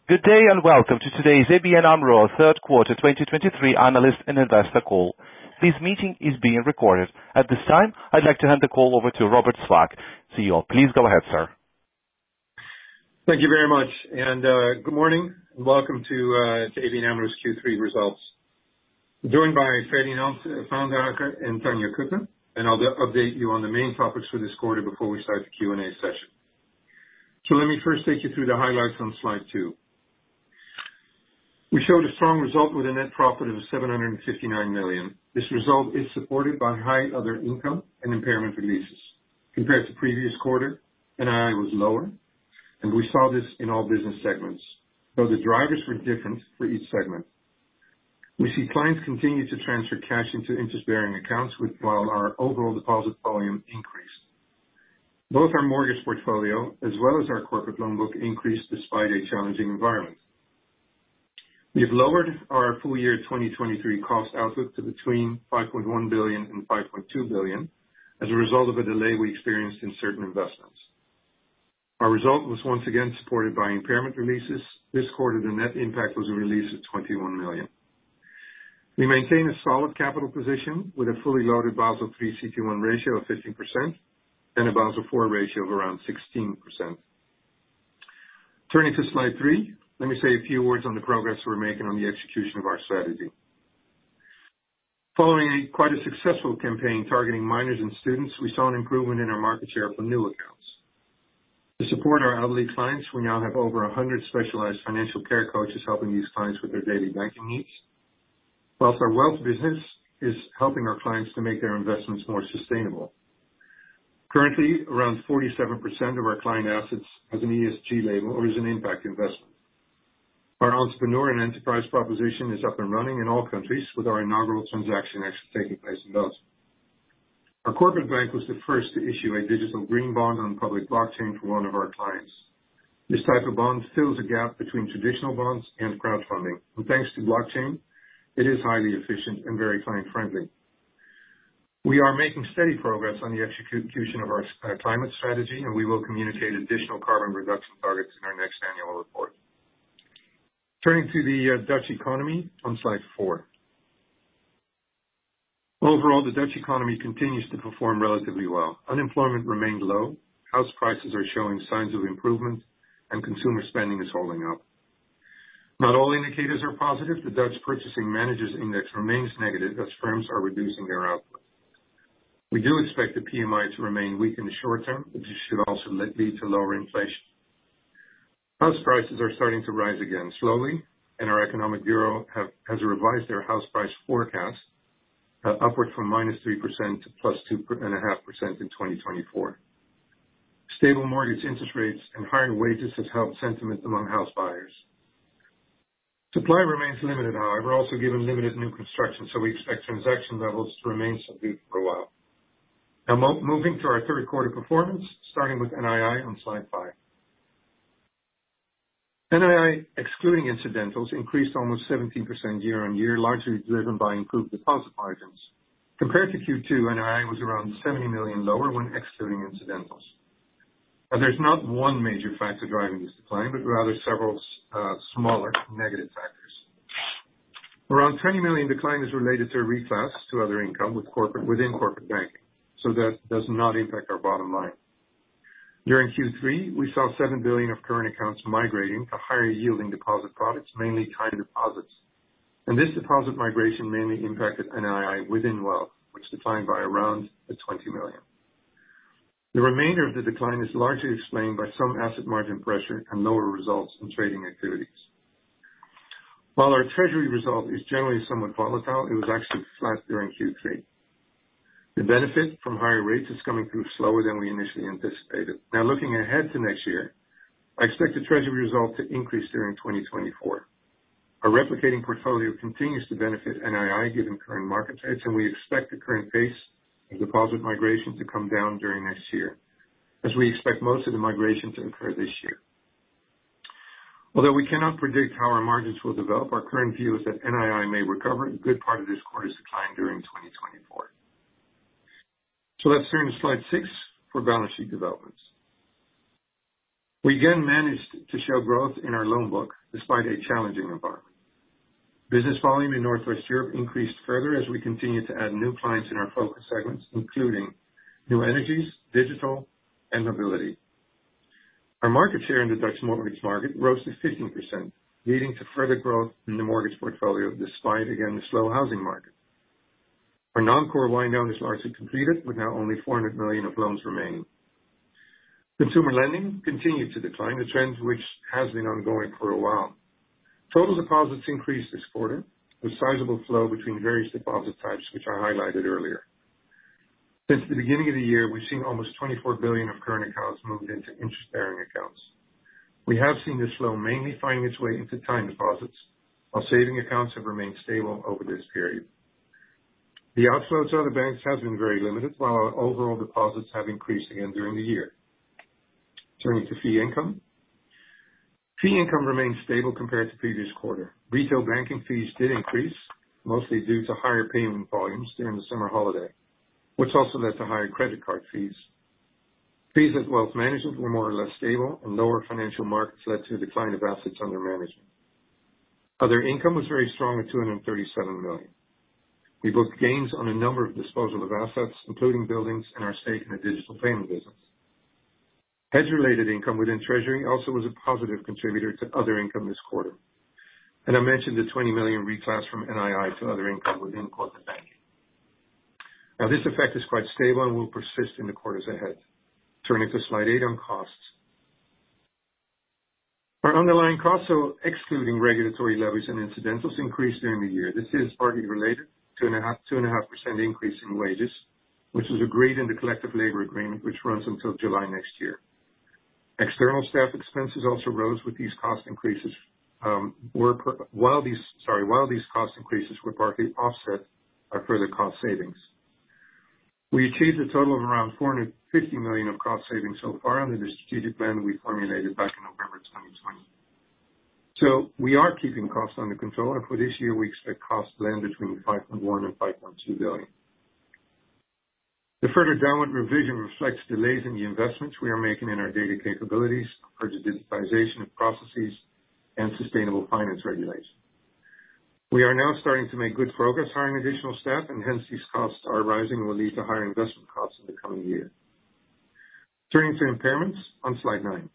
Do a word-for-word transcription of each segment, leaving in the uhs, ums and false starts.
Good day and welcome to today's A B N AMRO third quarter twenty twenty-three analyst and investor call. This meeting is being recorded. At this time, I'd like to hand the call over to Robert Swaak, C E O. Please go ahead, sir. Thank you very much, and uh, good morning, and welcome to, uh, to A B N AMRO's Q three results. I'm joined by Ferdinand Vaandrager and Tanja Cuppen, and I'll update you on the main topics for this quarter before we start the Q and A session. So let me first take you through the highlights on slide two. We showed a strong result with a net profit of seven hundred fifty-nine million. This result is supported by high other income and impairment releases. Compared to previous quarter, N I I was lower, and we saw this in all business segments, though the drivers were different for each segment. We see clients continue to transfer cash into interest-bearing accounts with, while our overall deposit volume increased. Both our mortgage portfolio as well as our corporate loan book increased despite a challenging environment. We have lowered our full year twenty twenty-three cost outlook to between five point one billion and five point two billion as a result of a delay we experienced in certain investments. Our result was once again supported by impairment releases. This quarter, the net impact was a release of twenty-one million. We maintain a solid capital position with a fully loaded Basel three C T one ratio of fifteen percent and a Basel four ratio of around sixteen percent. Turning to slide three, let me say a few words on the progress we're making on the execution of our strategy. Following a, quite a successful campaign targeting minors and students, we saw an improvement in our market share for new accounts. To support our elderly clients, we now have over one hundred specialized financial care coaches helping these clients with their daily banking needs, whilst our wealth business is helping our clients to make their investments more sustainable. Currently, around forty-seven percent of our client assets has an E S G label or is an impact investment. Our entrepreneur and enterprise proposition is up and running in all countries, with our inaugural transaction actually taking place in Belgium. Our corporate bank was the first to issue a digital green bond on public blockchain for one of our clients. This type of bond fills a gap between traditional bonds and crowdfunding, and thanks to blockchain, it is highly efficient and very client-friendly. We are making steady progress on the execution of our uh, climate strategy, and we will communicate additional carbon reduction targets in our next annual report. Turning to the uh, Dutch economy on slide four. Overall, the Dutch economy continues to perform relatively well. Unemployment remained low, house prices are showing signs of improvement, and consumer spending is holding up. Not all indicators are positive. The Dutch Purchasing Managers Index remains negative as firms are reducing their output. We do expect the P M I to remain weak in the short term, but this should also lead to lower inflation. House prices are starting to rise again slowly, and our Economic Bureau have, has revised their house price forecast uh, upward from minus three percent to plus two point five percent in twenty twenty-four. Stable mortgage interest rates and higher wages has helped sentiment among house buyers. Supply remains limited, however, also given limited new construction, so we expect transaction levels to remain subdued for a while. Now, mo- moving to our third quarter performance, starting with N I I on slide five. N I I, excluding incidentals, increased almost seventeen percent year-on-year, largely driven by improved deposit margins. Compared to Q two, N I I was around seventy million lower when excluding incidentals. Now, there's not one major factor driving this decline, but rather several uh, smaller negative factors. Around twenty million decline is related to a reclass to other income with corporate, within corporate banking, so that does not impact our bottom line. During Q three, we saw seven billion of current accounts migrating to higher yielding deposit products, mainly time deposits. And this deposit migration mainly impacted N I I within wealth, which declined by around twenty million. The remainder of the decline is largely explained by some asset margin pressure and lower results in trading activities. While our treasury result is generally somewhat volatile, it was actually flat during Q three. The benefit from higher rates is coming through slower than we initially anticipated. Now, looking ahead to next year, I expect the treasury result to increase during twenty twenty-four. Our replicating portfolio continues to benefit N I I given current market rates, and we expect the current pace of deposit migration to come down during next year, as we expect most of the migration to occur this year. Although we cannot predict how our margins will develop, our current view is that N I I may recover a good part of this quarter's decline during twenty twenty-four. So let's turn to slide six for balance sheet developments. We again managed to show growth in our loan book despite a challenging environment. Business volume in Northwest Europe increased further as we continue to add new clients in our focus segments, including new energies, digital, and mobility. Our market share in the Dutch mortgage market rose to fifteen percent, leading to further growth in the mortgage portfolio despite, again, the slow housing market. Our non-core wind down is largely completed, with now only four hundred million of loans remaining. Consumer lending continued to decline, a trend which has been ongoing for a while. Total deposits increased this quarter, with sizable flow between various deposit types, which I highlighted earlier. Since the beginning of the year, we've seen almost twenty-four billion of current accounts moved into interest-bearing accounts. We have seen this flow mainly finding its way into time deposits, while saving accounts have remained stable over this period. The outflow to other banks has been very limited, while our overall deposits have increased again during the year. Turning to fee income. Fee income remained stable compared to previous quarter. Retail banking fees did increase, mostly due to higher payment volumes during the summer holiday, which also led to higher credit card fees. Fees at wealth management were more or less stable, and lower financial markets led to a decline of assets under management. Other income was very strong at two hundred thirty-seven million. We booked gains on a number of disposal of assets, including buildings and our stake in the digital payment business. Hedge-related income within treasury also was a positive contributor to other income this quarter. And I mentioned the twenty million reclass from N I I to other income within corporate banking. Now, this effect is quite stable and will persist in the quarters ahead. Turning to slide eight on costs. Our underlying costs, so excluding regulatory levies and incidentals, increased during the year. This is partly related to a two point five percent increase in wages, which was agreed in the collective labor agreement, which runs until July next year. External staff expenses also rose with these cost increases, um, were per, while these sorry while these cost increases were partly offset by further cost savings. We achieved a total of around four hundred fifty million of cost savings so far under the strategic plan we formulated back in November twenty twenty. So we are keeping costs under control, and for this year we expect costs to land between five point one and five point two billion. The further downward revision reflects delays in the investments we are making in our data capabilities, further digitization of processes, and sustainable finance regulation. We are now starting to make good progress hiring additional staff, and hence these costs are rising and will lead to higher investment costs in the coming year. Turning to impairments on slide nine.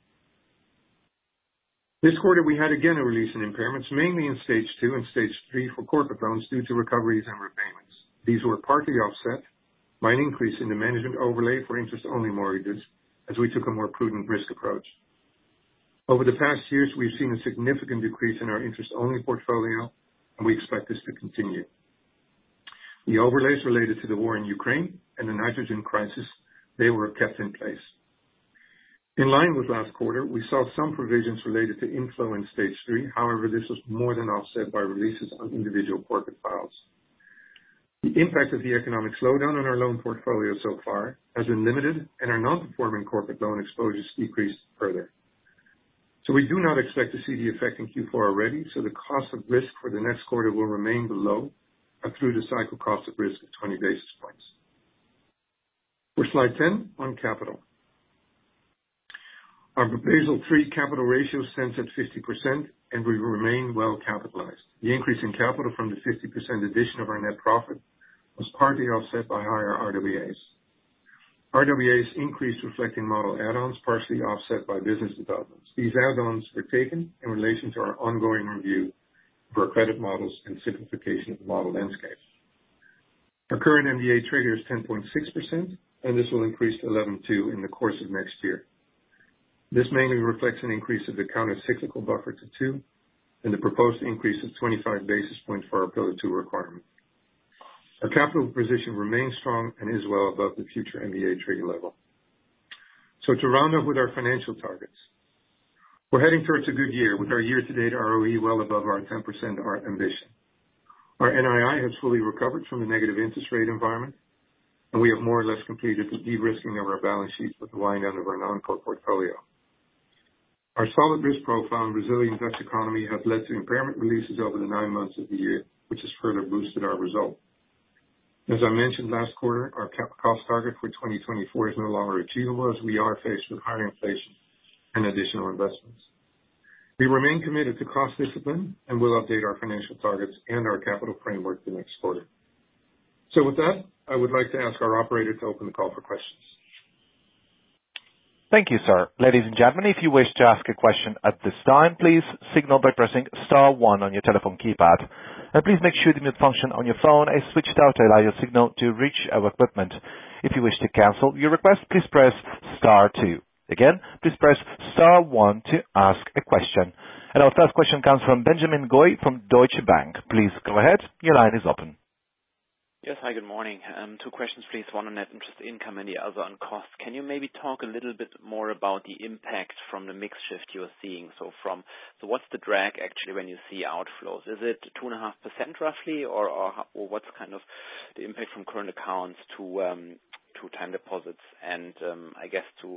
This quarter we had again a release in impairments, mainly in stage two and stage three for corporate loans due to recoveries and repayments. These were partly offset by an increase in the management overlay for interest-only mortgages, as we took a more prudent risk approach. Over the past years, we've seen a significant decrease in our interest-only portfolio, and we expect this to continue. The overlays related to the war in Ukraine and the nitrogen crisis, they were kept in place. In line with last quarter, we saw some provisions related to inflow in stage three. However, this was more than offset by releases on individual corporate files. The impact of the economic slowdown on our loan portfolio so far has been limited, and our non-performing corporate loan exposures decreased further. So we do not expect to see the effect in Q four already, so the cost of risk for the next quarter will remain below or through the cycle cost of risk of twenty basis points. For slide ten on capital. Our Basel three capital ratio stands at fifty percent, and we remain well capitalized. The increase in capital from the fifty percent addition of our net profit was partly offset by higher R W As. R W As increased reflecting model add-ons, partially offset by business developments. These add-ons were taken in relation to our ongoing review of our credit models and simplification of the model landscape. Our current M D A trigger is ten point six percent, and this will increase to eleven point two in the course of next year. This mainly reflects an increase of the counter-cyclical buffer to two and the proposed increase of twenty-five basis points for our Pillar two requirement. Our capital position remains strong and is well above the future M D A trigger level. So to round up with our financial targets, we're heading towards a good year with our year-to-date R O E well above our ten percent our ambition. Our N I I has fully recovered from the negative interest rate environment, and we have more or less completed the de-risking of our balance sheet with the wind down of our non-core portfolio. Our solid risk profile and resilient Dutch economy have led to impairment releases over the nine months of the year, which has further boosted our result. As I mentioned last quarter, our cost target for twenty twenty-four is no longer achievable as we are faced with higher inflation and additional investments. We remain committed to cost discipline and will update our financial targets and our capital framework the next quarter. So with that, I would like to ask our operator to open the call for questions. Thank you, sir. Ladies and gentlemen, if you wish to ask a question at this time, please signal by pressing star one on your telephone keypad. And please make sure the mute function on your phone is switched out to allow your signal to reach our equipment. If you wish to cancel your request, please press star two. Again, please press star one to ask a question. And our first question comes from Benjamin Goy from Deutsche Bank. Please go ahead. Your line is open. Yes, hi, good morning. Um, two questions, please. One on net interest income and the other on costs. Can you maybe talk a little bit more about the impact from the mix shift you're seeing? So from so what's the drag actually when you see outflows? Is it two point five percent roughly, or, or or what's kind of the impact from current accounts to um, to time deposits and um, I guess to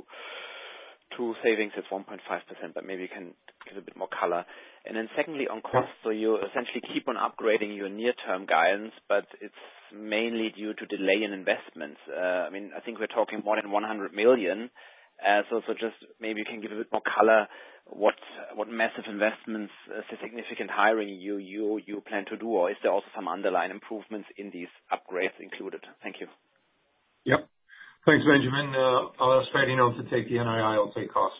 to savings it's one point five percent, but maybe you can give a bit more color. And then secondly, on costs, so you essentially keep on upgrading your near-term guidance, but it's mainly due to delay in investments. Uh, I mean, I think we're talking more than one hundred million. Uh, so, so just maybe you can give a bit more color what what massive investments, uh, significant hiring you you you plan to do, or is there also some underlying improvements in these upgrades included? Thank you. Yep. Thanks, Benjamin. Uh, I'll ask Ferdinand to take the N I I, I'll take cost.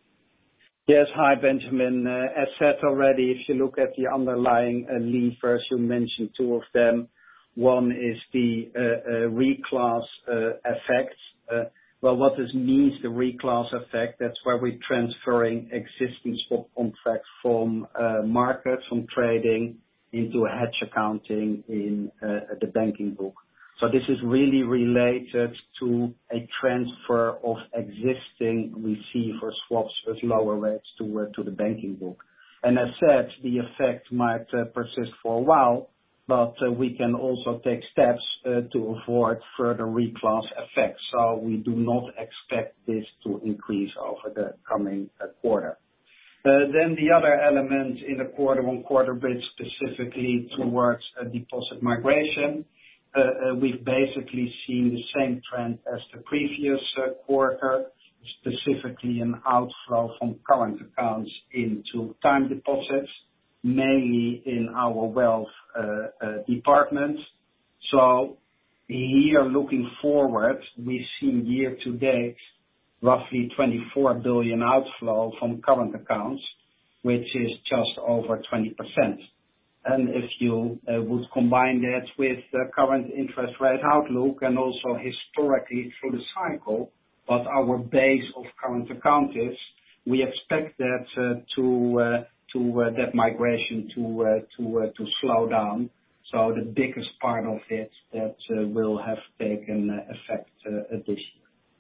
Yes. Hi, Benjamin. Uh, as said already, if you look at the underlying uh, levers, you mentioned two of them. One is the uh, uh, reclass uh, effect. Uh, well, what this means, the reclass effect, that's where we're transferring existing swap contracts from uh, markets, from trading, into hedge accounting in uh, the banking book. So this is really related to a transfer of existing receiver swaps with lower rates to uh, to the banking book. And as said, the effect might uh, persist for a while, but uh, we can also take steps uh, to avoid further reclass effects. So we do not expect this to increase over the coming uh, quarter. Uh, then the other element in the quarter-on-quarter bridge, specifically towards uh, deposit migration. Uh, uh, we've basically seen the same trend as the previous uh, quarter, specifically an outflow from current accounts into time deposits, mainly in our wealth uh, uh, department. So here, looking forward, we've seen year to date roughly twenty-four billion outflow from current accounts, which is just over twenty percent. And if you uh, would combine that with the current interest rate outlook and also historically through the cycle, what our base of current account is, we expect that uh, to uh, to uh, that migration to uh, to uh, to slow down. So the biggest part of it that uh, will have taken uh, effect uh, this year.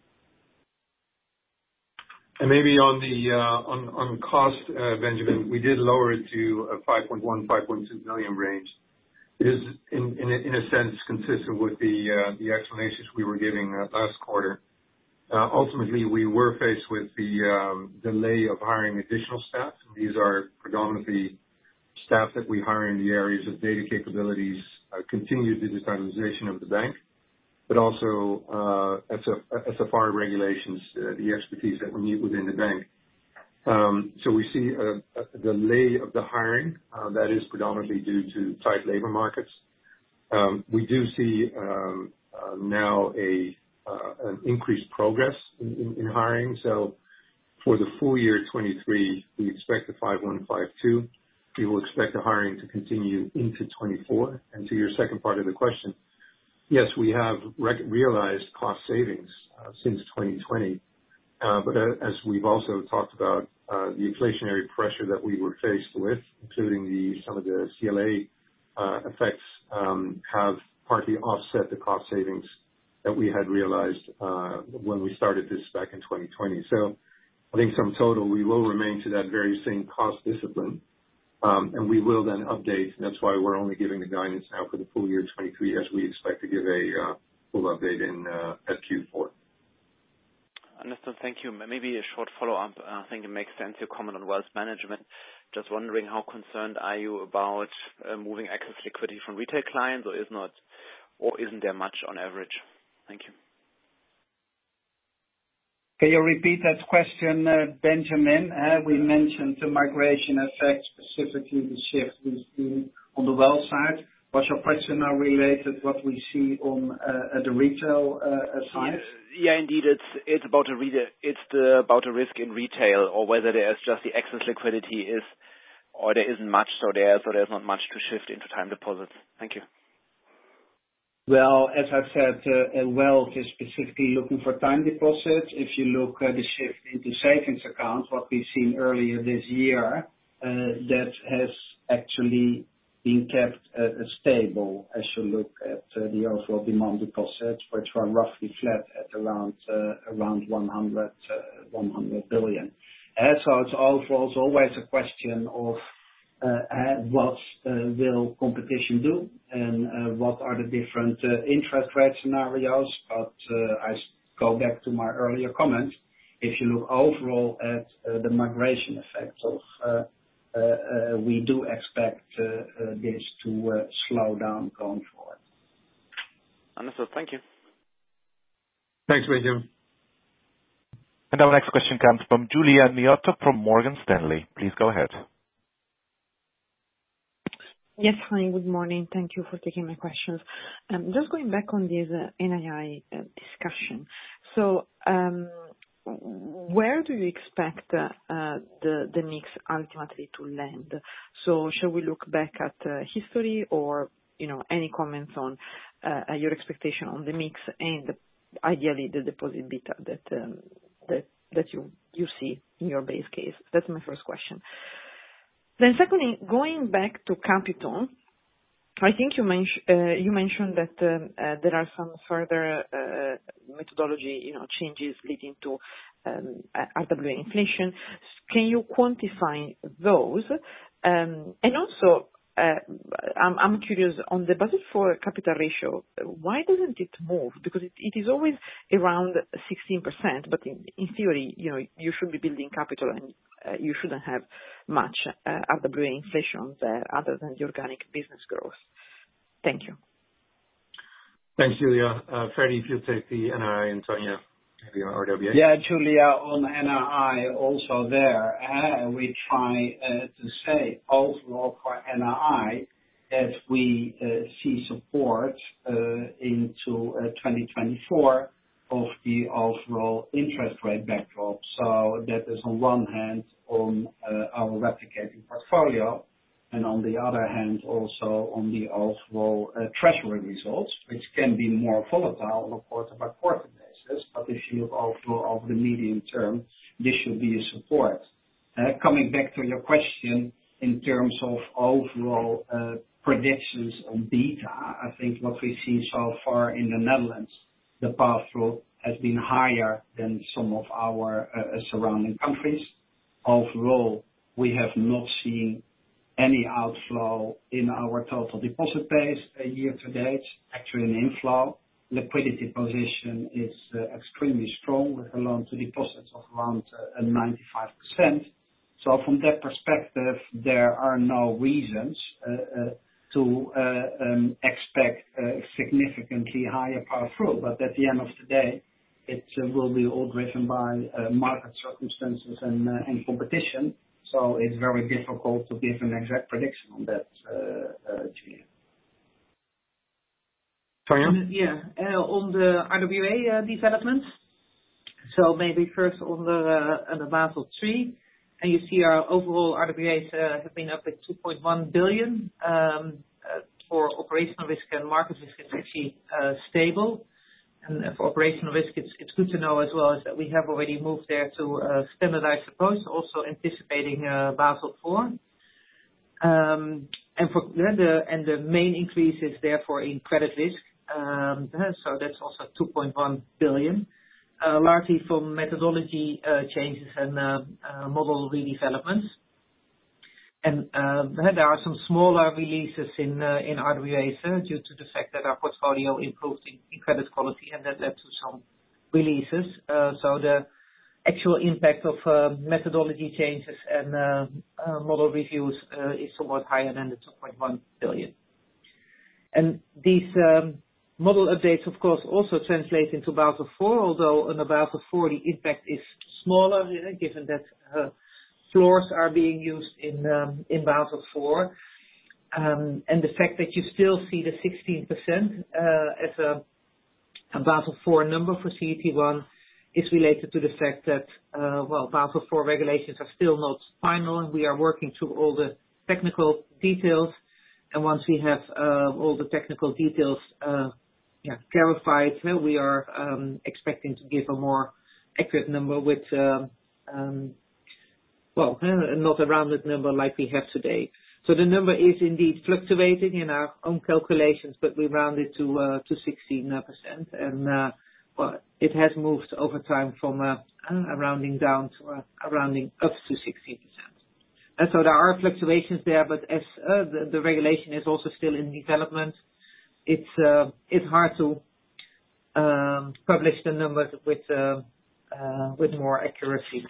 And maybe on the uh, on on cost, uh, Benjamin, we did lower it to a five point one, five point two billion range. It is in in a, in a sense consistent with the uh, the explanations we were giving uh, last quarter. Uh, ultimately, we were faced with the um, delay of hiring additional staff. These are predominantly staff that we hire in the areas of data capabilities, uh, continued digitalization of the bank, but also uh, S F R regulations, uh, the expertise that we need within the bank. Um, so we see a, a delay of the hiring. Uh, that is predominantly due to tight labor markets. Um, we do see um, uh, now a uh, an increased progress in, in, in hiring. So for the full year twenty-three, we expect a five one five two. We will expect the hiring to continue into twenty-four. And to your second part of the question, yes, we have rec- realized cost savings uh, since twenty twenty, uh, but uh, as we've also talked about, uh, the inflationary pressure that we were faced with, including the some of the C L A uh, effects, um, have partly offset the cost savings that we had realized uh, when we started this back in twenty twenty. So I think sum total, we will remain to that very same cost discipline. Um, and we will then update, and that's why we're only giving the guidance now for the full year twenty-three, as we expect to give a uh, full update in uh, at Q four. Understood. Thank you. Maybe a short follow-up. I think it makes sense, your comment on wealth management. Just wondering, how concerned are you about uh, moving excess liquidity from retail clients, or is not, or isn't there much on average? Thank you. Can you repeat that question, uh, Benjamin? Uh, we mentioned the migration effect, specifically the shift we've seen on the wealth side. Was your question now related what we see on uh, the retail uh, side? Yeah, indeed. It's it's about a re- it's the, about a risk in retail, or whether there's just the excess liquidity is, or there isn't much, so there's so there's not much to shift into time deposits. Thank you. Well, as I said, uh, wealth is specifically looking for time deposits. If you look at the shift into savings accounts, what we've seen earlier this year, uh, that has actually been kept uh, stable as you look at uh, the overall demand deposits, which were roughly flat at around uh, around one hundred billion. Uh, so it's overall it's always a question of Uh, uh, what uh, will competition do and uh, what are the different uh, interest rate scenarios. But uh, I go back to my earlier comment. If you look overall at uh, the migration effects of, uh, uh, uh, we do expect uh, uh, this to uh, slow down going forward. Understood. Thank you. Thanks, Benjamin. And our next question comes from Giulia Miotto from Morgan Stanley. Please go ahead. Yes, hi, good morning. Thank you for taking my questions. Um, just going back on this uh, N I I uh, discussion. So, um, where do you expect uh, uh, the the mix ultimately to land? So, shall we look back at uh, history, or you know, any comments on uh, your expectation on the mix and ideally the deposit beta that um, that that you you see in your base case? That's my first question. Then secondly, going back to capital, I think you, men- uh, you mentioned that um, uh, there are some further uh, methodology, you know, changes leading to um, R W A inflation. Can you quantify those? Um, and also, uh, I'm, I'm curious on the Basel four capital ratio. Why doesn't it move? Because it, it is always around sixteen percent, but in, in theory, you know, you should be building capital and uh, you shouldn't have much uh, R W A inflation there other than the organic business growth. Thank you. Thanks, Julia. Uh, Ferdy, if you'll take the N I I and Tanja, the R W A. Yeah, Julia, on N I I also there, uh, we try uh, to say overall for N I I that we uh, see support uh, into uh, twenty twenty-four of the overall interest rate backdrop. So that is on one hand on uh, our replicating portfolio, and on the other hand also on the overall uh, treasury results, which can be more volatile on a quarter-by-quarter basis. But if you look overall over the medium term, this should be a support. Uh, coming back to your question in terms of overall uh, predictions on beta, I think what we see so far in the Netherlands, the pass-through has been higher than some of our uh, surrounding countries. Overall, we have not seen any outflow in our total deposit base uh, year to date, actually an inflow. Liquidity position is uh, extremely strong with a loan to deposits of around uh, ninety-five percent. So from that perspective, there are no reasons uh, uh, to uh, um, expect a significantly higher pass-through. But at the end of the day, it uh, will be all driven by uh, market circumstances and, uh, and competition. So it's very difficult to give an exact prediction on that, uh, uh, Julia. Tanja? Yeah, uh, on the R W A uh, developments. So maybe first on the, uh, on the Basel three. And you see our overall R W As uh, have been up at two point one billion. Um, uh, for operational risk and market risk, it's actually uh, stable. And for operational risk, it's, it's good to know as well is that we have already moved there to a standardized approach, also anticipating uh, Basel four. Um, and for the and the main increase is therefore in credit risk. Um, so that's also two point one billion. Uh, largely from methodology uh, changes and uh, uh, model redevelopments. And uh, there are some smaller releases in uh, in R W As uh, due to the fact that our portfolio improved in, in credit quality, and that led to some releases. Uh, so the actual impact of uh, methodology changes and uh, uh, model reviews uh, is somewhat higher than the two point one billion. And these um, Model updates, of course, also translate into Basel four, although under Basel four the impact is smaller, uh, given that uh, floors are being used in um, in Basel four. Um, and the fact that you still see the sixteen percent uh, as a, a Basel four number for C E T one is related to the fact that, uh, well, Basel four regulations are still not final, and we are working through all the technical details. And once we have uh, all the technical details uh, yeah, clarified, uh, we are um, expecting to give a more accurate number with, uh, um, well, uh, not a rounded number like we have today. So the number is indeed fluctuating in our own calculations, but we round it to uh, to sixteen percent, and uh, well, it has moved over time from uh, a rounding down to a, a rounding up to sixteen percent. And so there are fluctuations there, but as uh, the, the regulation is also still in development, it's uh, it's hard to um, publish the numbers with uh, uh, with more accuracy.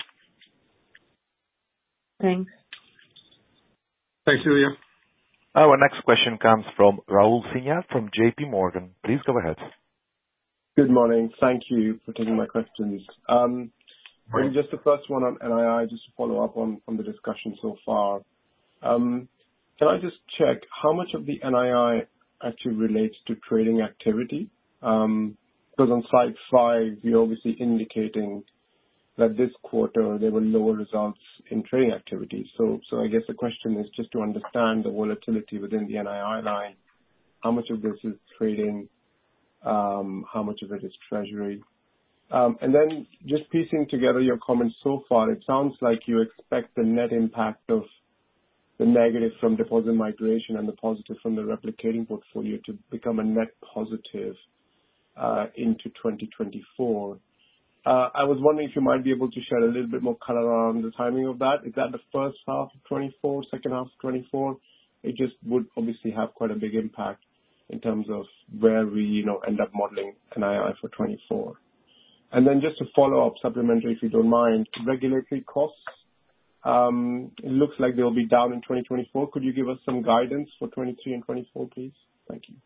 Thanks. Thanks, Julia. Our next question comes from Raul Sinha from J P Morgan. Please go ahead. Good morning. Thank you for taking my questions. Um, maybe just the first one on N I I, just to follow up on, on the discussion so far. Um, can I just check how much of the N I I actually relates to trading activity? Um, because on slide five, you're obviously indicating that this quarter there were lower results in trading activities. So, so I guess the question is just to understand the volatility within the N I I line. How much of this is trading? Um, how much of it is treasury? Um, and then just piecing together your comments so far, it sounds like you expect the net impact of the negative from deposit migration and the positive from the replicating portfolio to become a net positive uh, into twenty twenty-four. Uh, I was wondering if you might be able to share a little bit more color on the timing of that. Is that the first half of twenty-four, second half of twenty-four? It just would obviously have quite a big impact in terms of where we, you know, end up modeling N I I for twenty-four. And then just to follow up, supplementary, if you don't mind, regulatory costs. Um, it looks like they'll be down in twenty twenty-four. Could you give us some guidance for twenty-three and twenty-four, please? Thank you.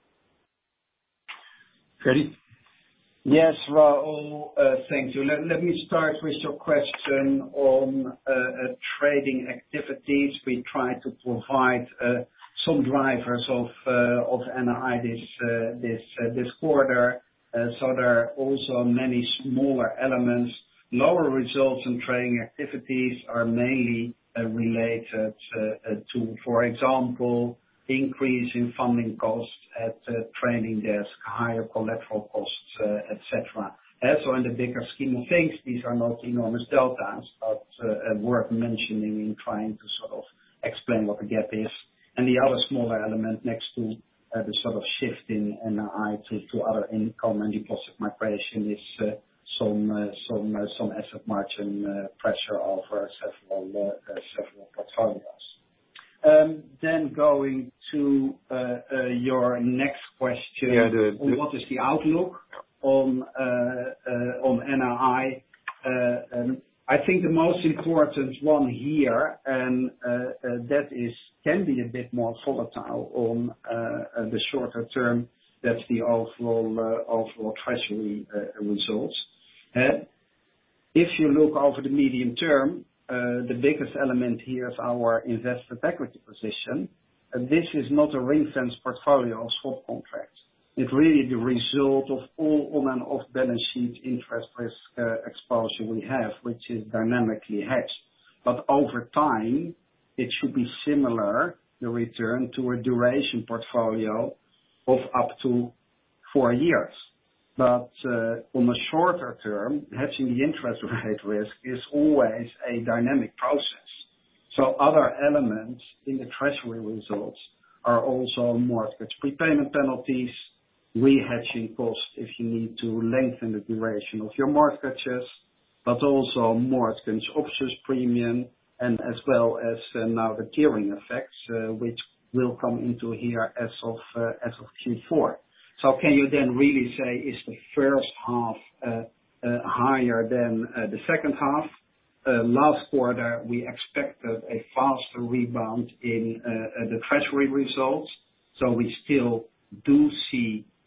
Ready? Yes, Raoul, uh, thank you. Let, let me start with your question on uh, uh, trading activities. We try to provide uh, some drivers of uh, of N I I this uh, this uh, this quarter. Uh, so there are also many smaller elements. Lower results in trading activities are mainly uh, related uh, uh, to, for example, increase in funding costs at uh, trading desk, higher collateral costs, uh, et cetera. Uh, so in the bigger scheme of things, these are not enormous deltas, but uh, worth mentioning in trying to sort of explain what the gap is. And the other smaller element next to uh, the sort of shift in N I I to, to other income and deposit migration is uh, some uh, some uh, some asset margin uh, pressure over several uh, uh, several portfolios. Um, then going to uh, uh, your next question, yeah, the, the, on what is the outlook on uh, uh, on N I I? Uh, um, I think the most important one here, and uh, uh, that is can be a bit more volatile on uh, uh, the shorter term. That's the overall uh, overall treasury uh, results. Uh, if you look over the medium term, uh, the biggest element here is our invested equity position. Uh, this is not a ring-fenced portfolio of swap contracts. It's really the result of all on and off balance sheet interest risk uh, exposure we have, which is dynamically hedged. But over time, it should be similar, the return, to a duration portfolio of up to four years. But uh, on a shorter term, hedging the interest rate risk is always a dynamic process. So other elements in the treasury results are also mortgage prepayment penalties, re-hedging costs if you need to lengthen the duration of your mortgages, but also mortgage options premium, and as well as uh, now the tiering effects, uh, which will come into here as of uh, as of Q four. So can you then really say is the first half uh, uh, higher than uh, the second half? Uh, last quarter we expected a faster rebound in uh, uh, the treasury results, so we still do see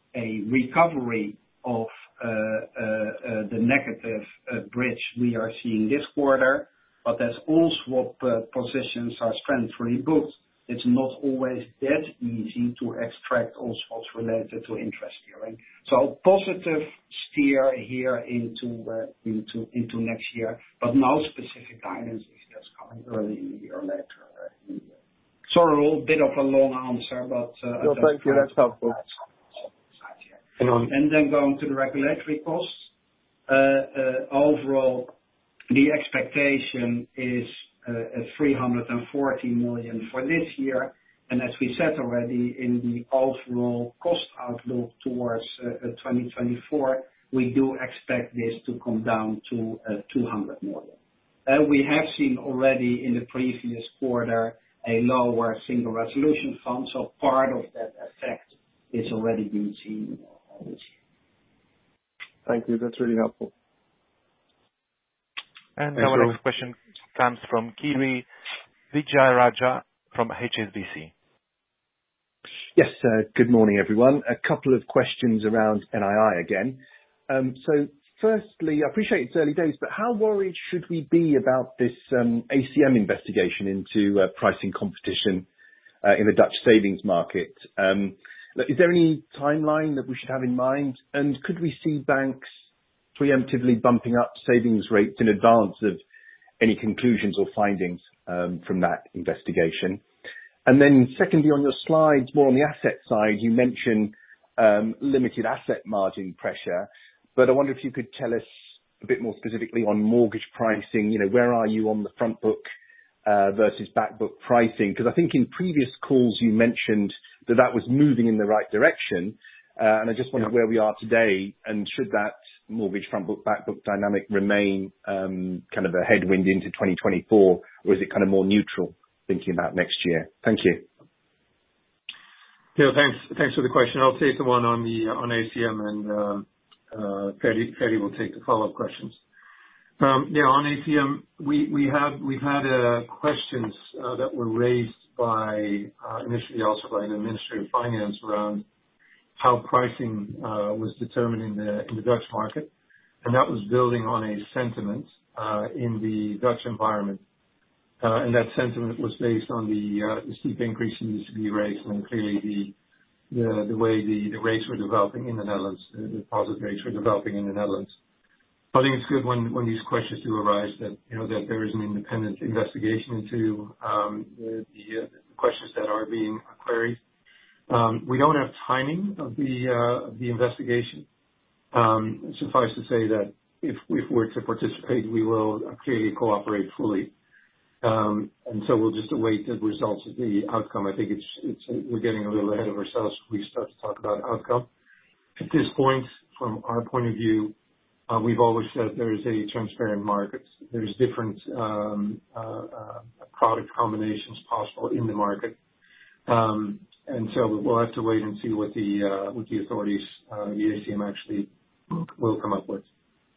a recovery of uh, uh, uh, the negative uh, bridge we are seeing this quarter, but as all swap uh, positions are strengthfully booked, it's not always that easy to extract all swaps related to interest steering. So positive steer here into uh, into into next year, but no specific guidance if that's coming early in the year or later uh, in the year. Sorry, a bit of a long answer, but uh, no, thank you. That's helpful. And then going to the regulatory costs, uh, uh, overall, the expectation is uh, three hundred forty million for this year. And as we said already, in the overall cost outlook towards uh, twenty twenty-four, we do expect this to come down to uh, two hundred million. Uh, we have seen already in the previous quarter a lower single resolution fund, so part of that effect is already being seen uh, this year. Thank you. That's really helpful. And Thanks, our Rob. next question comes from Kiri Vijayarajah from H S B C. Yes, uh, good morning, everyone. A couple of questions around N I I again. Um, so firstly, I appreciate it's early days, but how worried should we be about this um, A C M investigation into uh, pricing competition uh, in the Dutch savings market? Um, is there any timeline that we should have in mind? And could we see banks preemptively bumping up savings rates in advance of any conclusions or findings um, from that investigation? And then secondly, on your slides, more on the asset side, you mentioned um, limited asset margin pressure, but I wonder if you could tell us a bit more specifically on mortgage pricing. You know, where are you on the front book uh, versus back book pricing? Because I think in previous calls you mentioned that that was moving in the right direction, uh, and I just wondered yeah. where we are today, and should that mortgage front book, back book dynamic remain um, kind of a headwind into twenty twenty-four, or is it kind of more neutral thinking about next year? Thank you. Yeah, thanks. Thanks for the question. I'll take the one on the on A C M, and um, uh, Ferdy, Ferdy will take the follow-up questions. Um, yeah, on A C M, we we have we've had uh, questions uh, that were raised by uh, initially also by the Ministry of Finance around how pricing uh, was determined in the in the Dutch market, and that was building on a sentiment uh, in the Dutch environment. Uh, and that sentiment was based on the, uh, the steep increase in the E C B rates and clearly the, the, the way the, the rates were developing in the Netherlands, the deposit rates were developing in the Netherlands. I think it's good when, when these questions do arise that, you know, that there is an independent investigation into, um, the, the, uh, the questions that are being queried. Um, we don't have timing of the, uh, of the investigation. Um, suffice to say that if, if we're to participate, we will clearly cooperate fully. Um, and so we'll just await the results of the outcome. I think it's, it's, we're getting a little ahead of ourselves if we start to talk about outcome. At this point, from our point of view, uh, we've always said there is a transparent market. There's different, um, uh, uh, product combinations possible in the market. Um, and so we'll have to wait and see what the, uh, what the authorities, uh, the A C M actually will come up with.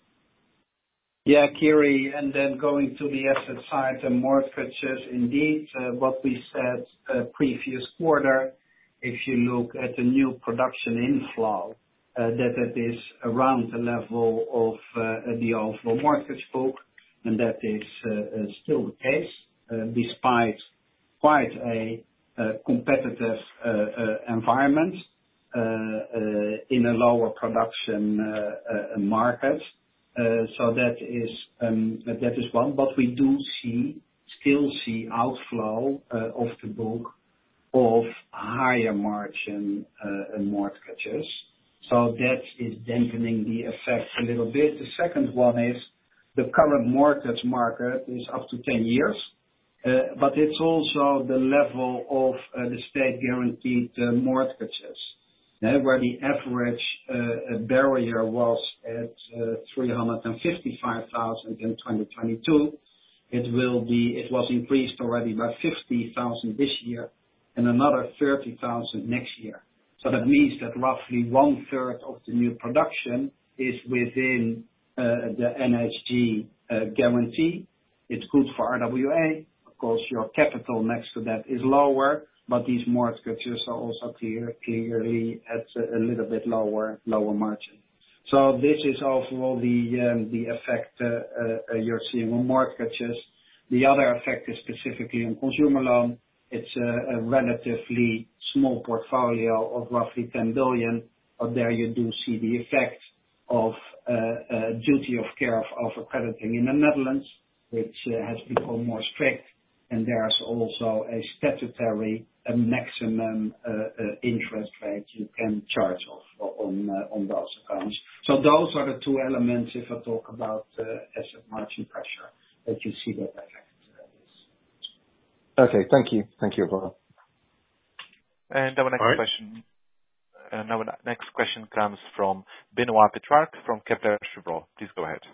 Yeah, Kiri, and then going to the asset side and mortgages, indeed, uh, what we said uh, previous quarter, if you look at the new production inflow, uh, that it is around the level of uh, the overall mortgage book, and that is uh, uh, still the case, uh, despite quite a uh, competitive uh, uh, environment uh, uh, in a lower production uh, uh, market. Uh, so that is um, that is one, but we do see still see outflow uh, of the book of higher margin uh, mortgages. So that is dampening the effect a little bit. The second one is the current mortgage market is up to ten years, uh, but it's also the level of uh, the state guaranteed uh, mortgages. Uh, where the average uh, barrier was at uh, three hundred fifty-five thousand in twenty twenty-two, it will be it was increased already by fifty thousand this year and another thirty thousand next year. So that means that roughly one third of the new production is within uh, the N H G uh, guarantee. It's good for R W A. Of course, your capital next to that is lower. but these mortgages are also clear, clearly at a little bit lower lower margin. So this is overall the um, the effect uh, uh, you're seeing on mortgages. The other effect is specifically on consumer loan. It's a, a relatively small portfolio of roughly ten billion, but there you do see the effect of uh, uh, duty of care of over-crediting in the Netherlands, which uh, has become more strict, and there's also a statutory a maximum uh, uh, interest rate you can charge off on uh, on those accounts. So those are the two elements if I talk about uh, asset margin pressure that you see that effect. Okay, thank you. Thank you, Alvaro. And our next All right. question, uh, our next question comes from Benoît Pétrarque from Kepler Cheuvreux. Please go ahead.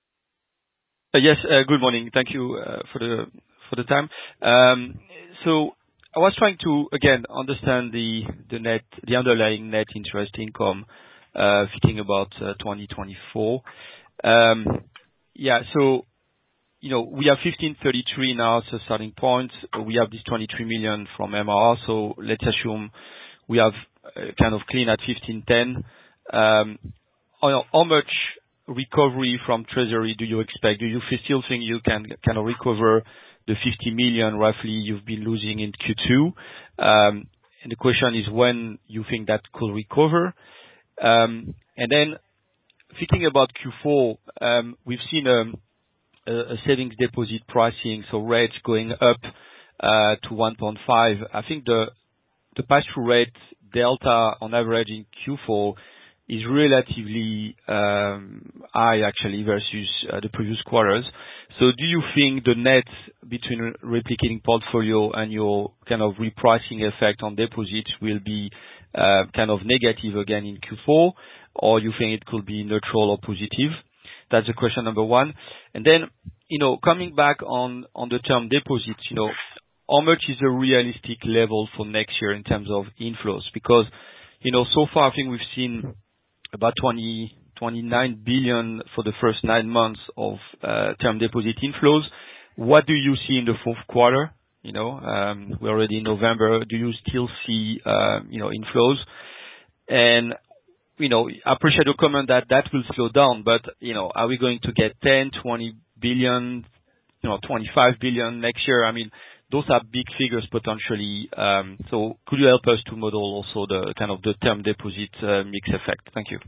Uh, yes, uh, good morning. Thank you uh, for the for the time. Um, so I was trying to again understand the the net the underlying net interest income, uh, thinking about uh, twenty twenty-four. Um, yeah, so. You know, we have fifteen thirty-three now as a starting point. We have this twenty-three million from M R R, so let's assume we have uh, kind of clean at fifteen ten. Um, how how much recovery from treasury do you expect? Do you still think you can kind of recover the fifty million roughly you've been losing in Q two? Um, and the question is when you think that could recover. Um, and then thinking about Q four, um, we've seen a a savings deposit pricing, so rates going up uh, to one point five. I think the the pass-through rate delta on average in Q four is relatively um, high actually versus uh, the previous quarters. So do you think the net between replicating portfolio and your kind of repricing effect on deposits will be uh, kind of negative again in Q four, or you think it could be neutral or positive? That's the question number one. And then, you know, coming back on on the term deposits, you know, how much is a realistic level for next year in terms of inflows? Because, you know, so far I think we've seen about twenty, twenty-nine billion for the first nine months of uh, term deposit inflows. What do you see in the fourth quarter? You know, um, we're already in November. Do you still see, uh, you know, inflows? And you know, I appreciate your comment that that will slow down, but, you know, are we going to get ten, twenty billion, you know, twenty-five billion next year? I mean, those are big figures potentially. Um, so could you help us to model also the kind of the term deposit uh, mix effect? Thank you.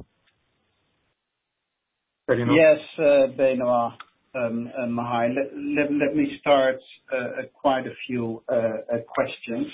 Yes, uh, Benoît. Um, um, hi. Let, let, let me start uh, quite a few uh, uh, questions.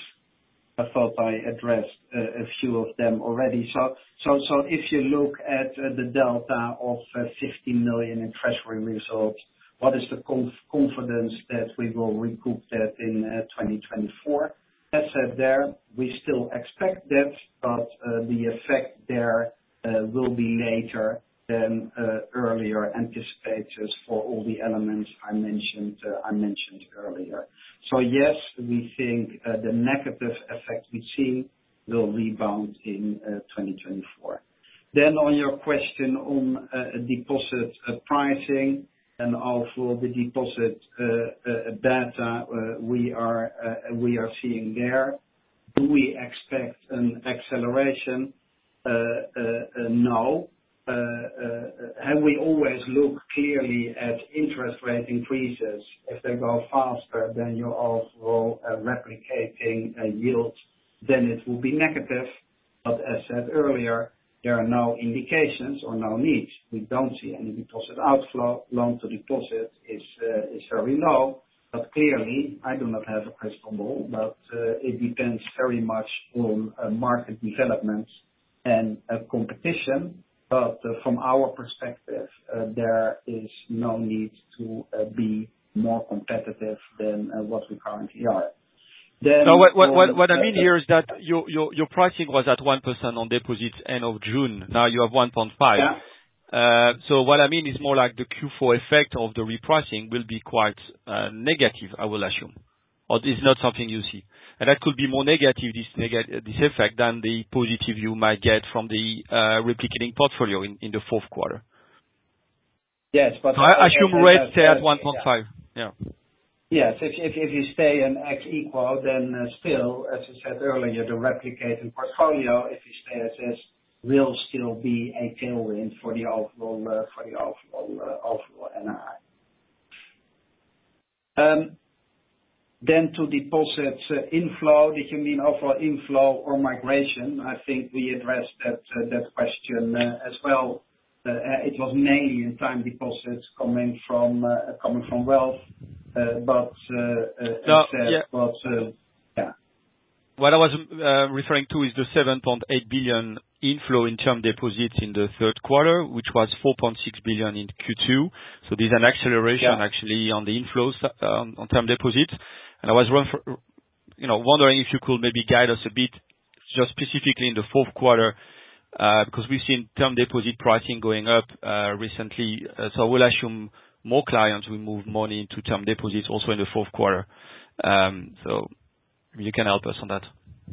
I thought I addressed uh, a few of them already. So, so, so if you look at uh, the delta of uh, fifteen million in treasury results, what is the conf- confidence that we will recoup that in uh, twenty twenty-four? As said there, we still expect that, but uh, the effect there uh, will be later than uh, earlier anticipated for all the elements I mentioned uh, I mentioned earlier. So yes, we think uh, the negative effect we see will rebound in uh, twenty twenty-four. Then on your question on uh, deposit uh, pricing and also the deposit uh, uh, data uh, we are uh, we are seeing there, do we expect an acceleration? Uh, uh, uh, no. Uh, uh, and we always look clearly at interest rate increases. If they go faster than your overall uh, replicating uh, yield, then it will be negative. But as said earlier, there are no indications or no needs. We don't see any deposit outflow. Loan to deposit is uh, is very low. But clearly, I do not have a crystal ball, but uh, it depends very much on uh, market developments and uh, competition. But uh, from our perspective, uh, there is no need to uh, be more competitive than uh, what we currently are. Then no, what, what, what, on, what I mean uh, here is that your, your, your pricing was at one percent on deposits end of June. Now you have one point five. Yeah. Uh, so what I mean is more like the Q four effect of the repricing will be quite uh, negative, I will assume. Or is not something you see. And that could be more negative, this, neg- this effect, than the positive you might get from the uh, replicating portfolio in, in the fourth quarter. Yes, but so I assume as, rates as, stay as, at one point five. Yeah. yeah. Yes. If you stay in X equal, then still, as I said earlier, the replicating portfolio, if you stay as is, will still be a tailwind for the overall N I I. Then to deposits inflow, did you mean overall inflow or migration? I think we addressed that question as well. It was mainly in time deposits coming from wealth. But No, yeah. But, yeah. What I was uh, referring to is the seven point eight billion inflow in term deposits in the third quarter, which was four point six billion in Q two. So there's an acceleration Yeah. actually on the inflows um, on term deposits. And I was run- you know, wondering if you could maybe guide us a bit, just specifically in the fourth quarter, uh, because we've seen term deposit pricing going up uh, recently. Uh, so I will assume more clients will move money into term deposits also in the fourth quarter. Um, so you can help us on that.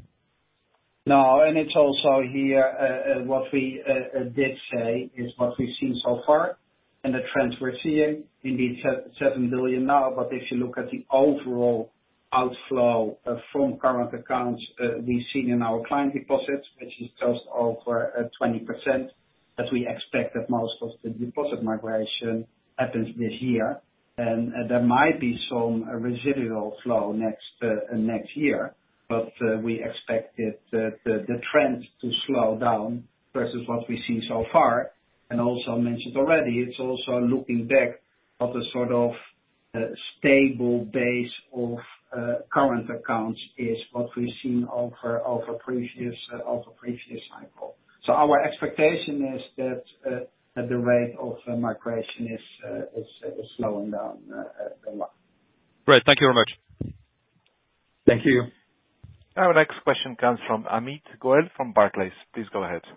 No, and it's also here, uh, uh, what we uh, uh, did say is what we've seen so far, and the trends we're seeing, indeed se- seven billion now. But if you look at the overall outflow uh, from current accounts, uh, we've seen in our client deposits, which is just over uh, twenty percent, that we expect that most of the deposit migration happens this year. And uh, there might be some uh, residual flow next uh, next year, but uh, we expect it, uh, the, the trend to slow down versus what we've seen so far. And also mentioned already, it's also looking back at a sort of uh, stable base of uh, current accounts is what we've seen over over previous uh, over previous cycle. So our expectation is that uh, that the rate of uh, migration is uh, is, uh, is slowing down uh, a lot. Great, thank you very much. Thank you. Our next question comes from Amit Goel from Barclays. Please go ahead.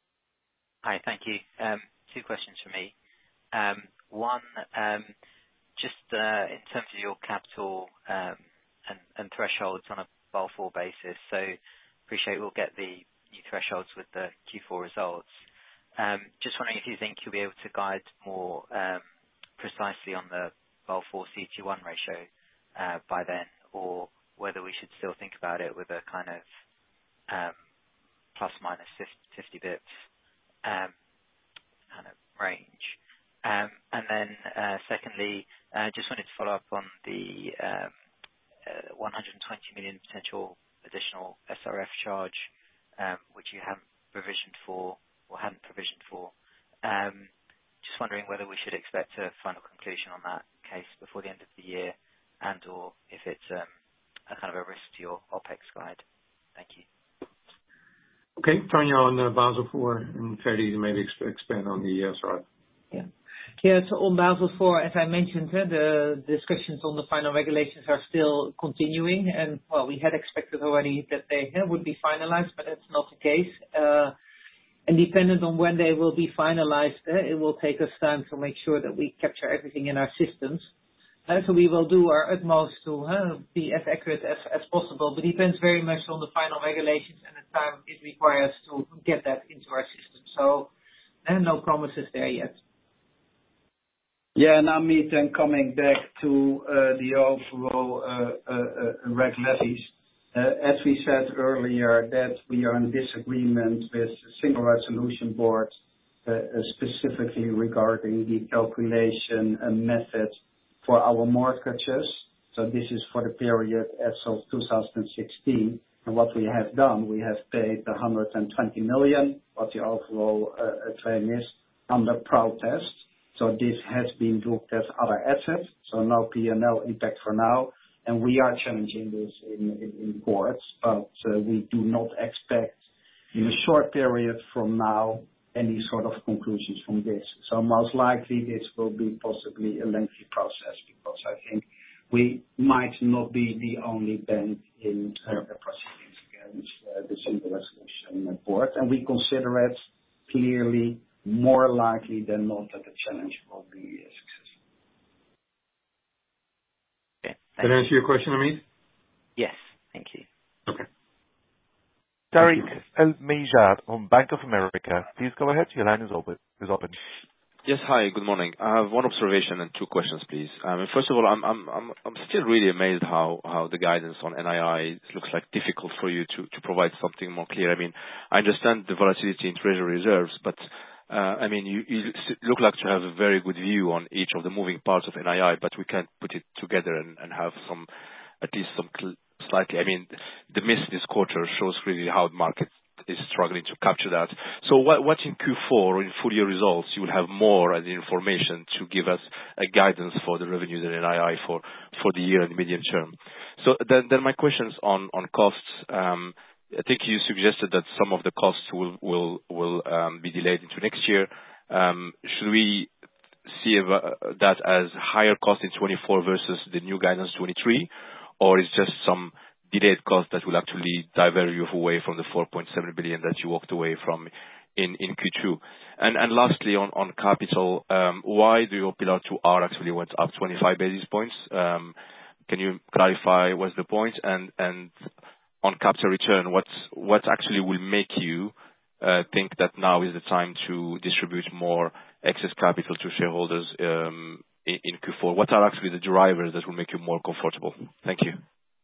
Hi, thank you. Um, two questions from me. Um, one, um, just uh, in terms of your capital um, and, and thresholds on a Basel four basis. So appreciate we'll get the new thresholds with the Q four results. Um, just wondering if you think you'll be able to guide more um, precisely on the Basel four C E T one ratio uh, by then, or whether we should still think about it with a kind of um, plus minus fifty bips um, kind of range. Um, and then uh, secondly, uh, just wanted to follow up on the um, uh, one hundred twenty million potential additional S R F charge, um, which you haven't provisioned for or hadn't provisioned for. Um, just wondering whether we should expect a final conclusion on that case before the end of the year, and or if it's um, a kind of a risk to your OpEx guide. Thank you. Okay, Tanja on uh, Basel four, and Ferdy maybe exp- expand on the S R F. Yeah. Yeah, so on Basel four, as I mentioned, uh, the discussions on the final regulations are still continuing, and well, we had expected already that they uh, would be finalized, but that's not the case. Uh, and dependent on when they will be finalized, uh, it will take us time to make sure that we capture everything in our systems. Uh, so we will do our utmost to uh, be as accurate as, as possible, but depends very much on the final regulations and the time it requires to get that into our system. So uh, no promises there yet. Yeah, and Amit, then coming back to uh, the overall uh, uh, uh, reg levies, uh, as we said earlier, that we are in disagreement with the Single Resolution Board, uh, uh, specifically regarding the calculation uh, method for our mortgages. So this is for the period as of two thousand sixteen. And what we have done, we have paid one hundred twenty million, what the overall uh, claim is, under protest. So this has been booked as other assets, so no P and L impact for now. And we are challenging this in, in, in courts, but uh, we do not expect in a short period from now any sort of conclusions from this. So most likely this will be possibly a lengthy process, because I think we might not be the only bank in uh, the proceedings against uh, the Single Resolution Board, and we consider it clearly more likely than not that the challenge will be successful. Okay, Did that answer your question, Amit? Yes, thank you. Okay. Tarik El Mejjad from Bank of America. Please go ahead. Your line is open. Is open. Yes. Hi, good morning. I have one observation and two questions, please. Um, First of all, I'm I'm I'm I'm still really amazed how how the guidance on N I I looks like difficult for you to to provide something more clear. I mean, I understand the volatility in treasury reserves, but uh I mean, you you look like to have a very good view on each of the moving parts of N I I, but we can't put it together and and have some, at least some cl- slightly. I mean, the miss this quarter shows really how the market is struggling to capture that. So what, what in Q four or in full year results, you will have more as information to give us a guidance for the revenues and N I I for, for the year and medium term. So then, then my questions on, on costs. Um, I think you suggested that some of the costs will, will, will, um, be delayed into next year. Um, should we see that as higher cost in twenty-four versus the new guidance twenty-three, or is just some delayed cost that will actually divert you away from the four point seven billion that you walked away from in in Q two? And and lastly, on on capital, um why do your Pillar two R actually went up twenty-five basis points? Um Can you clarify what's the point? And and on capital return, what's what actually will make you uh think that now is the time to distribute more excess capital to shareholders um in in Q four? What are actually the drivers that will make you more comfortable? Thank you.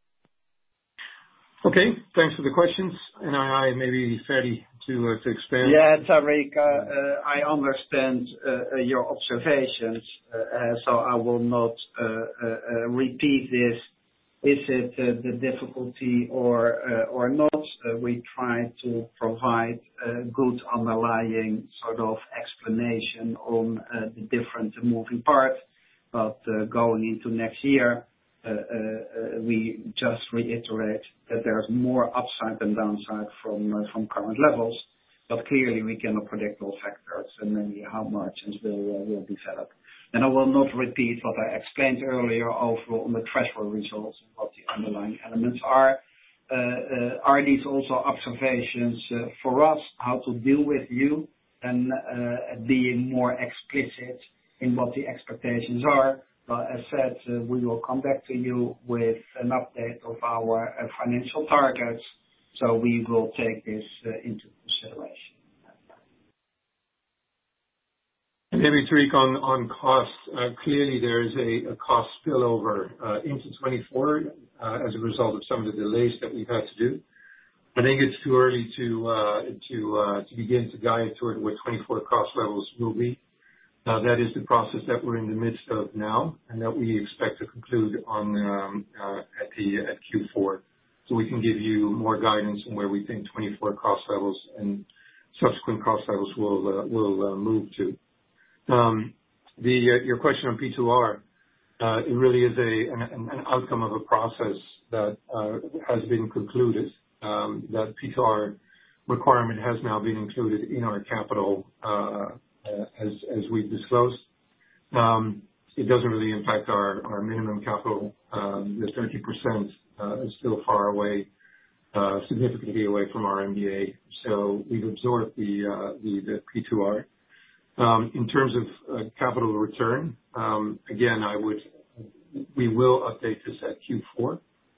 Okay, thanks for the questions. N I I, maybe Ferdy to uh, to expand. Yeah, Tariq, uh, uh, I understand uh, uh, your observations, uh, uh, so I will not uh, uh, uh, repeat this. Is it uh, the difficulty or uh, or not? Uh, we try to provide a good underlying sort of explanation on uh, the different moving parts, but uh, going into next year, Uh, uh, uh, we just reiterate that there's more upside than downside from uh, from current levels, but clearly we cannot predict all factors and mainly how margins will uh, will develop. And I will not repeat what I explained earlier overall on the treasury results and what the underlying elements are. Uh, uh, are these also observations uh, for us how to deal with you and uh, being more explicit in what the expectations are? Well, as said, uh, we will come back to you with an update of our uh, financial targets, so we will take this uh, into consideration. Maybe, Tariq, on on costs, uh, clearly there is a a cost spillover uh, into twenty-four uh, as a result of some of the delays that we've had to do. I think it's too early to uh, to uh, to begin to guide toward what twenty-four cost levels will be. Uh, that is the process that we're in the midst of now, and that we expect to conclude on um, uh, at the at Q four, so we can give you more guidance on where we think twenty-four cost levels and subsequent cost levels will uh, will uh, move to. Um, the uh, your question on P two R, uh, it really is a an, an outcome of a process that uh, has been concluded. Um, that P two R requirement has now been included in our capital. Uh, Uh, as as we've disclosed. Um, it doesn't really impact our, our minimum capital. Um, the thirty percent uh, is still far away, uh, significantly away from our M D A. So we've absorbed the uh, the, the P two R. Um, in terms of uh, capital return, um, again, I would we will update this at Q four.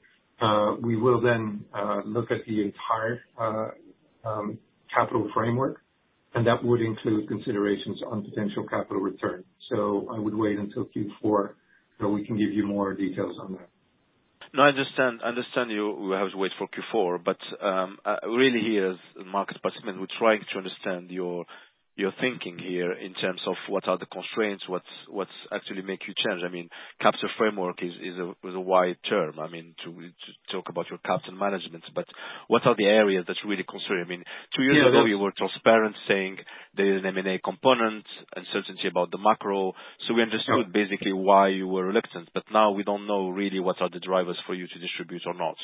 Uh, we will then uh, look at the entire uh, um, capital framework, and that would include considerations on potential capital return. So I would wait until Q four so we can give you more details on that. No, I understand. I understand you will have to wait for Q four, but um, uh, really here as a market participant, we're trying to understand your your thinking here in terms of what are the constraints, what's what's actually make you change. I mean, capital framework is is a, is a wide term. I mean, to, to talk about your capital management, but what are the areas that you really concern? I mean, two years yeah, ago you were transparent, saying there is an M and A component, uncertainty about the macro, so we understood yeah. basically why you were reluctant. But now we don't know really what are the drivers for you to distribute or not.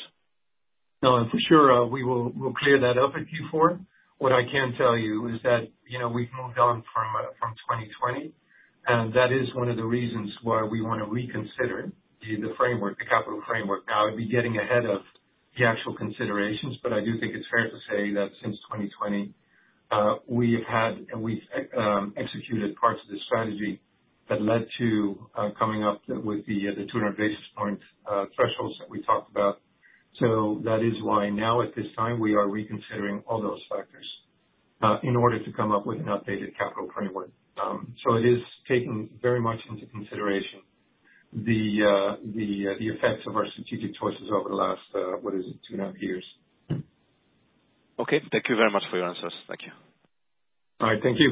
No, for sure uh, we will we'll clear that up at Q four. What I can tell you is that, you know, we've moved on from uh, from twenty twenty, and that is one of the reasons why we want to reconsider the, the framework, the capital framework. Now, I'd be getting ahead of the actual considerations, but I do think it's fair to say that since twenty twenty, uh, we have had and we've um, executed parts of the strategy that led to uh, coming up with the uh, the two hundred basis point uh, thresholds that we talked about. So that is why now at this time we are reconsidering all those factors uh, in order to come up with an updated capital framework. Um, so So it is taking very much into consideration the uh, the uh, the effects of our strategic choices over the last, uh, what is it, two and a half years. Okay. Thank you very much for your answers. Thank you. All right. Thank you.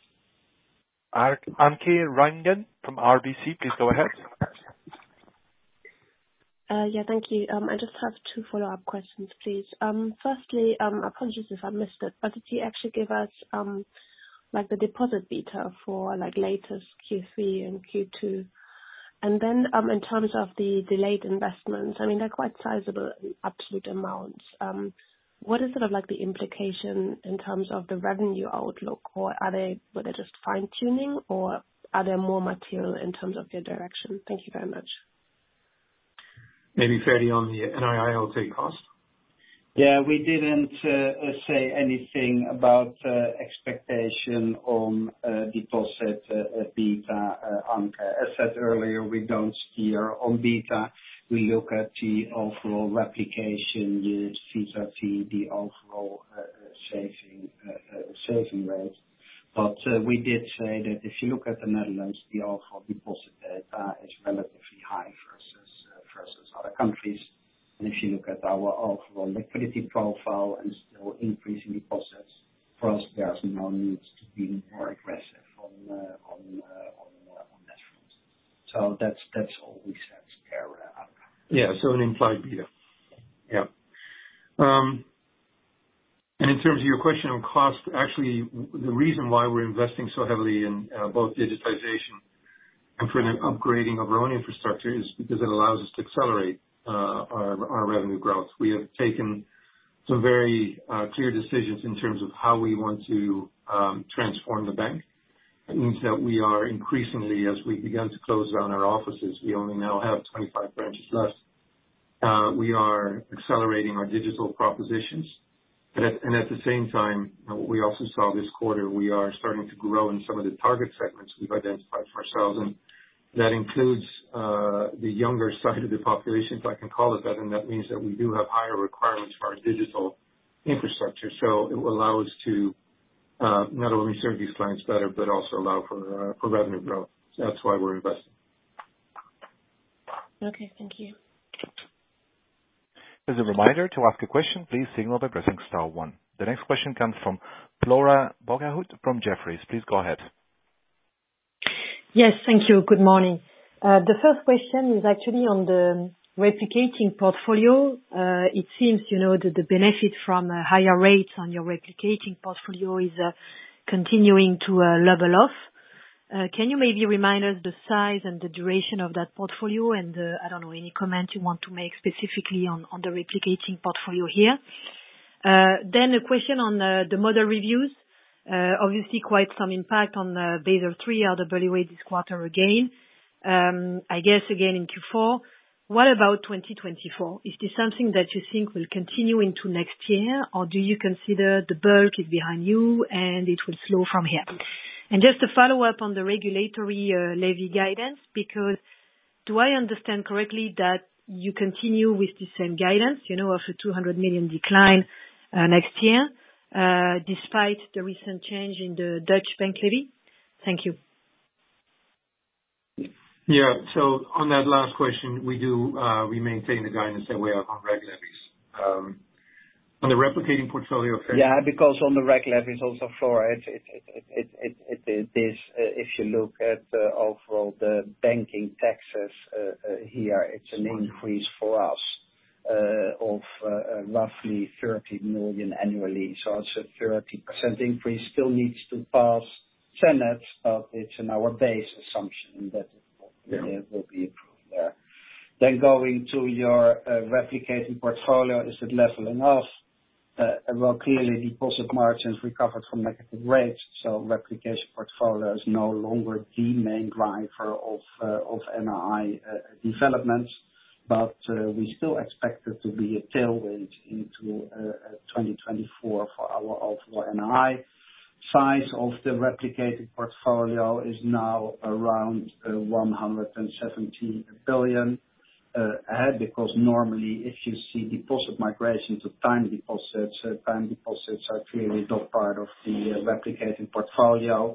Anke Reingen from R B C, please go ahead. Uh, yeah, thank you. Um, I just have two follow-up questions, please. Um, firstly, um, apologies if I missed it, but did you actually give us um, like the deposit beta for like latest Q three and Q two? And then um, in terms of the delayed investments, I mean, they're quite sizable in absolute amounts. Um, what is sort of like the implication in terms of the revenue outlook, or are they, were they just fine-tuning, or are they more material in terms of your direction? Thank you very much. Maybe Ferdy on the N I I will take cost. Yeah, we didn't uh, say anything about uh, expectation on uh, deposit uh, beta, uh, Anke. As said earlier, we don't steer on beta. We look at the overall replication yield vis-à-vis the overall uh, saving uh, uh, saving rate. But uh, we did say that if you look at the Netherlands, the overall deposit data is relatively high versus uh, versus other countries. And if you look at our overall liquidity profile and still increasing deposits, for us, there's no need to be more aggressive on uh, on uh, on uh, on that front. So that's that's all we said there. Uh, yeah, so an implied beta. Yeah. Um, and in terms of your question on cost, actually, the reason why we're investing so heavily in uh, both digitization and for the upgrading of our own infrastructure is because it allows us to accelerate Uh, our, our revenue growth. We have taken some very uh, clear decisions in terms of how we want to um, transform the bank. It means that we are increasingly, as we begin to close down our offices, we only now have twenty-five branches left. Uh, we are accelerating our digital propositions. And at, and at the same time, you know, what we also saw this quarter, we are starting to grow in some of the target segments we've identified for ourselves. And that includes uh, the younger side of the population, if I can call it that, and that means that we do have higher requirements for our digital infrastructure. So it will allow us to uh, not only serve these clients better, but also allow for uh, for revenue growth. So that's why we're investing. Okay, thank you. As a reminder, to ask a question, please signal by pressing star one. The next question comes from Flora Bocahut from Jefferies. Please go ahead. Yes, thank you. Good morning. Uh, the first question is actually on the replicating portfolio. Uh, it seems, you know, that the benefit from uh, higher rates on your replicating portfolio is uh, continuing to uh, level off. Uh, can you maybe remind us the size and the duration of that portfolio? And uh, I don't know, any comment you want to make specifically on, on the replicating portfolio here? Uh, then a question on uh, the model reviews. Uh, obviously quite some impact on uh, Basel three R W A this quarter again. Um, I guess again in Q four. What about twenty twenty-four? Is this something that you think will continue into next year, or do you consider the bulk is behind you and it will slow from here? And just to follow up on the regulatory uh, levy guidance, because do I understand correctly that you continue with the same guidance, you know, of a two hundred million decline uh, next year? Uh, despite the recent change in the Dutch bank levy? Thank you. Yeah. So on that last question, we do, uh, we maintain the guidance that we have on reg levies. Um, on the replicating portfolio. Yeah, because on the reg levies also, Flora, it it it it it it it is, uh, if you look at uh, overall the banking taxes uh, uh, here, it's an increase for us. Uh, of uh, uh, roughly thirty million annually. So it's a thirty percent increase. Still needs to pass Senate, but it's in our base assumption that it will, yeah. uh, will be approved there. Then going to your uh, replicating portfolio, is it leveling off? Uh, well, clearly deposit margins recovered from negative rates, so replication portfolio is no longer the main driver of uh, of N I I uh, developments. But uh, we still expect it to be a tailwind into uh, twenty twenty-four for our overall N I I. Size of the replicated portfolio is now around uh, one hundred seventy billion, uh, ahead because normally if you see deposit migration to time deposits, uh, time deposits are clearly not part of the uh, replicating portfolio.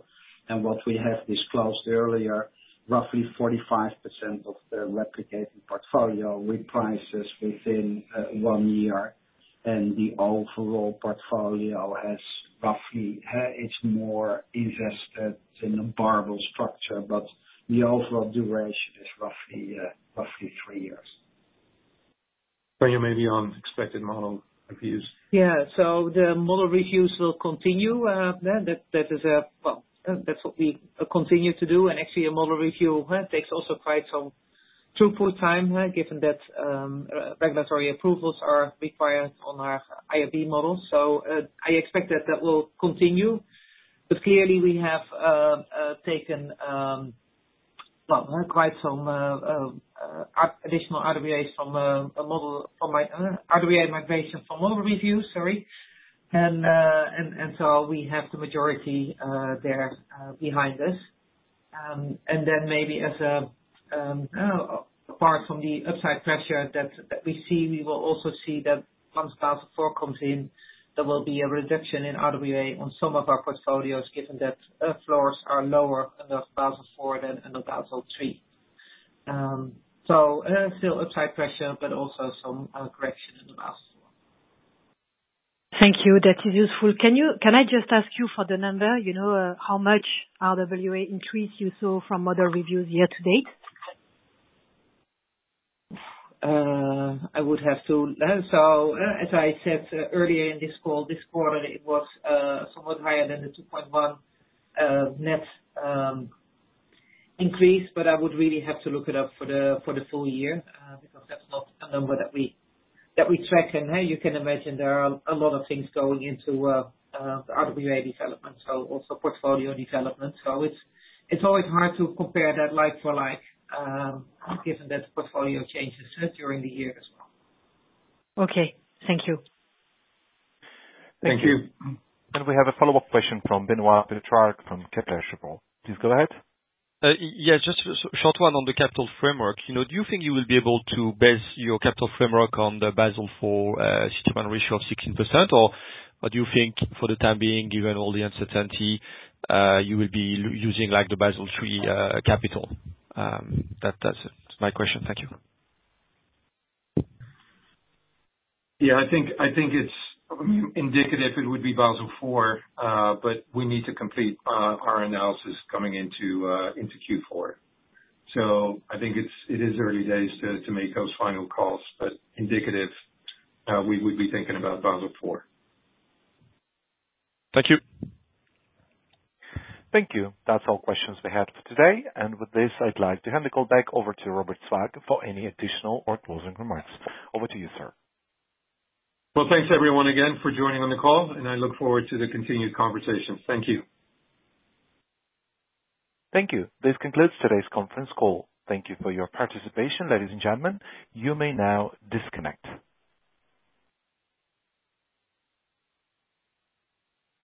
And what we have disclosed earlier, roughly forty-five percent of the replicating portfolio reprices within uh, one year, and the overall portfolio has roughly, uh, it's more invested in a barbell structure, but the overall duration is roughly uh, roughly three years. Tanja, maybe on expected model reviews. Yeah. So the model reviews will continue. Uh, that that is a well, uh, that's what we uh, continue to do. And actually, a model review uh, takes also quite some throughput time, uh, given that um, uh, regulatory approvals are required on our I R B models. So uh, I expect that that will continue. But clearly, we have uh, uh, taken um, well uh, quite some uh, uh, uh, additional R W As from uh, a model from my uh, R W A migration from model reviews. Sorry. And, uh, and and so we have the majority uh, there uh, behind us, um, and then maybe as a um, uh, apart from the upside pressure that that we see, we will also see that once Basel four comes in, there will be a reduction in R W A on some of our portfolios, given that uh, floors are lower under Basel four than under Basel three. Um, so uh, still upside pressure, but also some uh, correction in the Basel. Thank you. That is useful. Can you, can I just ask you for the number, you know, uh, how much R W A increase you saw from model reviews year to date? Uh, I would have to. uh, So, uh, as I said uh, earlier in this call, this quarter, it was uh, somewhat higher than the two point one uh, net um, increase, but I would really have to look it up for the for the full year, uh, because that's not a number that we that we track. And hey, you can imagine there are a lot of things going into uh, uh, the R W A development, so also portfolio development. So it's it's always hard to compare that like for like, um, given that the portfolio changes uh, during the year as well. Okay, thank you. Thank, Thank you. you. And we have a follow-up question from Benoit Pétrarque from Kepler Cheuvreux. Please go ahead. Uh, yeah, just a short one on the capital framework. You know, do you think you will be able to base your capital framework on the Basel four uh, C E T one ratio of sixteen percent, or, or do you think, for the time being, given all the uncertainty, uh, you will be l- using like the Basel three uh, capital? Um, that, that's my question. Thank you. Yeah, I think I think it's indicative it would be Basel four, uh, but we need to complete uh, our analysis coming into uh, into Q four. So I think it's it is early days to, to make those final calls, but indicative, uh, we would be thinking about Basel four. Thank you. Thank you. That's all questions we had for today. And with this, I'd like to hand the call back over to Robert Swaak for any additional or closing remarks. Over to you, sir. Well, thanks everyone again for joining on the call, and I look forward to the continued conversation. Thank you. Thank you. This concludes today's conference call. Thank you for your participation, ladies and gentlemen. You may now disconnect.